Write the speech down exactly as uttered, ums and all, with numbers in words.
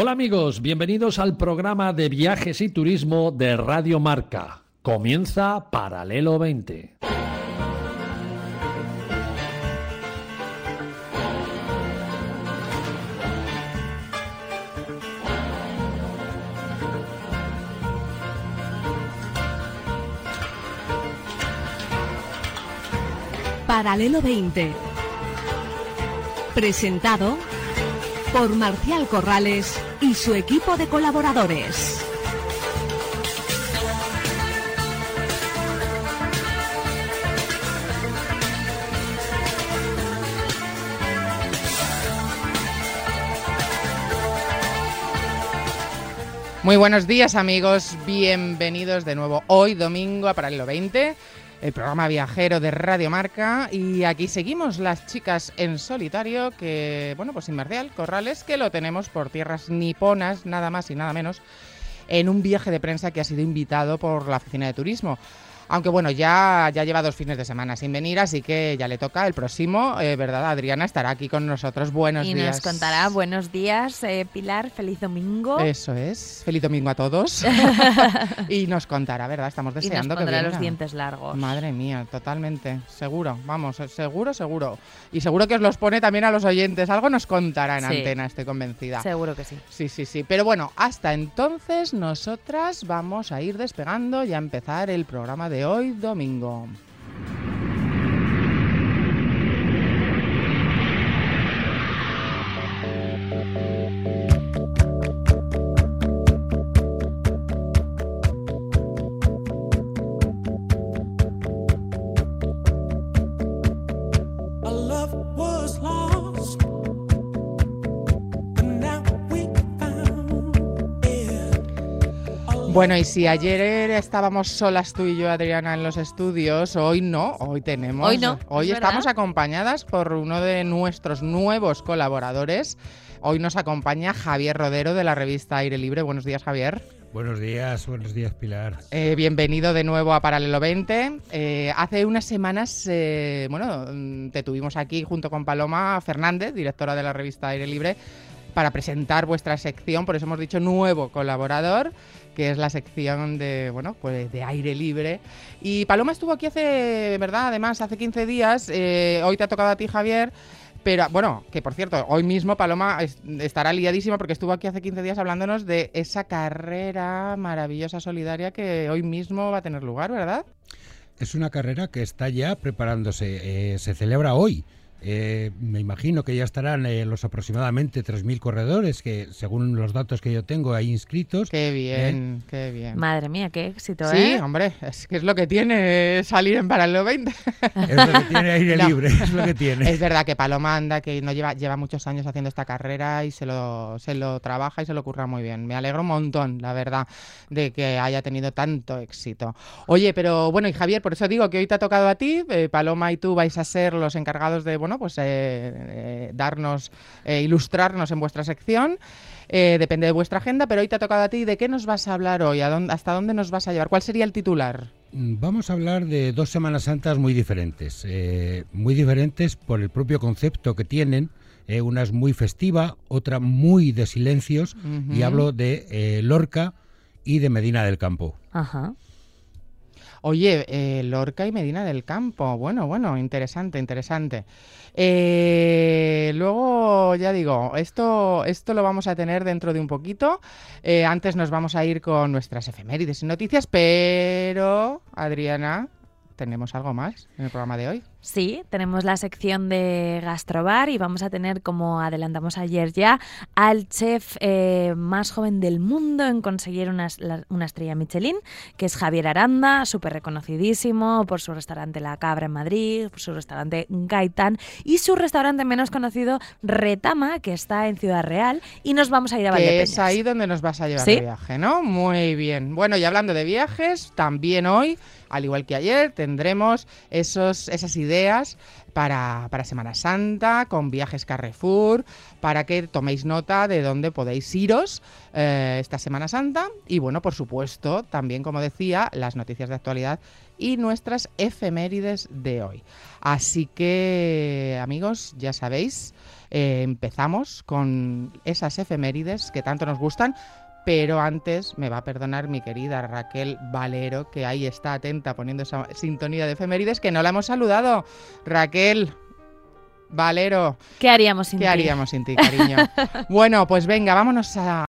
Hola amigos, bienvenidos al programa de viajes y turismo de Radio Marca. Comienza Paralelo veinte. Paralelo veinte. Presentado por Marcial Corrales y su equipo de colaboradores. Muy buenos días amigos, bienvenidos de nuevo hoy domingo a Paralelo veinte, el programa viajero de Radio Marca, y aquí seguimos las chicas en solitario, que bueno, pues sin Marcial Corrales, que lo tenemos por tierras niponas, nada más y nada menos, en un viaje de prensa que ha sido invitado por la Oficina de Turismo. Aunque bueno, ya, ya lleva dos fines de semana sin venir, así que ya le toca el próximo, eh, ¿verdad? Adriana estará aquí con nosotros. Buenos y días. Y nos contará. Buenos días, eh, Pilar. Feliz domingo. Eso es. Feliz domingo a todos. Y nos contará, ¿verdad? Estamos deseando que venga. Y nos pondrá los dientes largos. Madre mía, totalmente. Seguro. Vamos, seguro, seguro. Y seguro que os los pone también a los oyentes. Algo nos contará en sí. antena, estoy convencida. Seguro que sí. Sí, sí, sí. Pero bueno, hasta entonces nosotras vamos a ir despegando y a empezar el programa de de hoy domingo. Bueno, y si ayer estábamos solas tú y yo, Adriana, en los estudios, hoy no, hoy tenemos... Hoy no, Hoy estamos acompañadas por uno de nuestros nuevos colaboradores. Hoy nos acompaña Javier Rodero, de la revista Aire Libre. Buenos días, Javier. Buenos días, buenos días, Pilar. Eh, bienvenido de nuevo a Paralelo veinte. Eh, hace unas semanas, eh, bueno, te tuvimos aquí junto con Paloma Fernández, directora de la revista Aire Libre, para presentar vuestra sección, por eso hemos dicho nuevo colaborador, que es la sección de, bueno, pues de Aire Libre. Y Paloma estuvo aquí hace, ¿verdad? Además, hace quince días. Eh, hoy te ha tocado a ti, Javier. Pero, bueno, que por cierto, hoy mismo Paloma es, estará liadísima porque estuvo aquí hace quince días hablándonos de esa carrera maravillosa solidaria que hoy mismo va a tener lugar, ¿verdad? Es una carrera que está ya preparándose. Eh, se celebra hoy. Eh, me imagino que ya estarán eh, los aproximadamente tres mil corredores que, según los datos que yo tengo, hay inscritos. ¡Qué bien, ¿eh? qué bien! Madre mía, qué éxito, sí, ¿eh? Sí, hombre, es que es lo que tiene salir en Paralelo veinte. Es lo que tiene Aire no, Libre, es lo que tiene. Es verdad que Paloma anda, que no lleva, lleva muchos años haciendo esta carrera y se lo, se lo trabaja y se lo curra muy bien. Me alegro un montón, la verdad, de que haya tenido tanto éxito. Oye, pero bueno, y Javier, por eso digo que hoy te ha tocado a ti. eh, Paloma y tú vais a ser los encargados de, bueno, pues... Eh, Eh, darnos, eh, ilustrarnos en vuestra sección, eh, depende de vuestra agenda, pero hoy te ha tocado a ti. ¿De qué nos vas a hablar hoy? ¿A dónde, ¿Hasta dónde nos vas a llevar? ¿Cuál sería el titular? Vamos a hablar de dos Semanas Santas muy diferentes, eh, muy diferentes por el propio concepto que tienen. Eh, una es muy festiva, otra muy de silencios, uh-huh. Y hablo de eh, Lorca y de Medina del Campo. Ajá. Oye, eh, Lorca y Medina del Campo, bueno, bueno, interesante, interesante. Eh, luego, ya digo, esto, esto lo vamos a tener dentro de un poquito. Eh, antes nos vamos a ir con nuestras efemérides y noticias, pero, Adriana, ¿tenemos algo más en el programa de hoy? Sí, tenemos la sección de Gastrobar y vamos a tener, como adelantamos ayer ya, al chef eh, más joven del mundo en conseguir una, una estrella Michelin, que es Javier Aranda, súper reconocidísimo por su restaurante La Cabra en Madrid, por su restaurante Gaitán y su restaurante menos conocido Retama, que está en Ciudad Real, y nos vamos a ir a Valdepeñas. Que es ahí donde nos vas a llevar, ¿sí?, de viaje, ¿no? Muy bien. Bueno, y hablando de viajes, también hoy, al igual que ayer, tendremos esos, esas ideas ideas para, para Semana Santa, con viajes Carrefour, para que toméis nota de dónde podéis iros eh, esta Semana Santa. Y bueno, por supuesto, también, como decía, las noticias de actualidad y nuestras efemérides de hoy. Así que, amigos, ya sabéis, eh, empezamos con esas efemérides que tanto nos gustan. Pero antes me va a perdonar mi querida Raquel Valero, que ahí está atenta poniendo esa sintonía de efemérides, que no la hemos saludado. Raquel Valero. ¿Qué haríamos sin ¿Qué ti? haríamos sin ti, cariño? Bueno, pues venga, vámonos a...